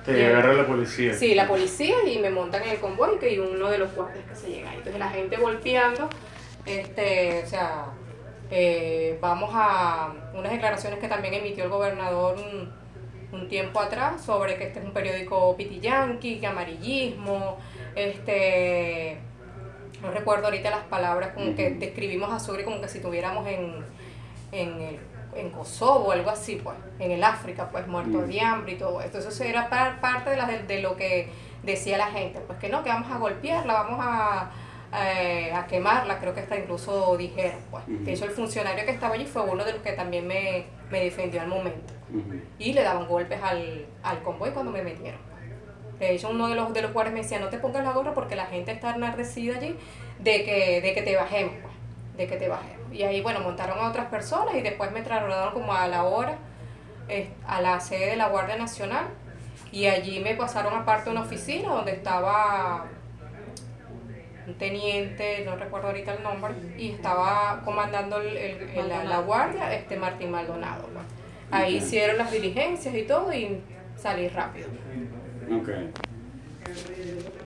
Te agarra la policía. Sí, la policía, y me montan en el convoy y uno de los guardias que se llega ahí. Entonces la gente golpeando, o sea, vamos a unas declaraciones que también emitió el gobernador un tiempo atrás sobre que este es un periódico pitiyanqui, que amarillismo, no recuerdo ahorita las palabras, como que describimos a Sucre como que si estuviéramos en Kosovo o algo así, pues, en el África, pues, muertos de hambre y todo esto. Eso era parte de lo que decía la gente, pues que no, que vamos a golpearla, vamos a quemarla, creo que hasta incluso dijeron, pues. De hecho, el funcionario que estaba allí fue uno de los que también me defendió al momento. Y le daban golpes al convoy cuando me metieron. De hecho, uno de los guardias me decía, no te pongas la gorra porque la gente está enardecida allí de que te bajemos, pues, de que te bajemos. Y ahí, bueno, montaron a otras personas y después me trasladaron como a la hora a la sede de la Guardia Nacional, y allí me pasaron aparte a una oficina donde estaba un teniente, no recuerdo ahorita el nombre, y estaba comandando la guardia, Martín Maldonado, pues. Ahí hicieron las diligencias y todo y salí rápido. Okay.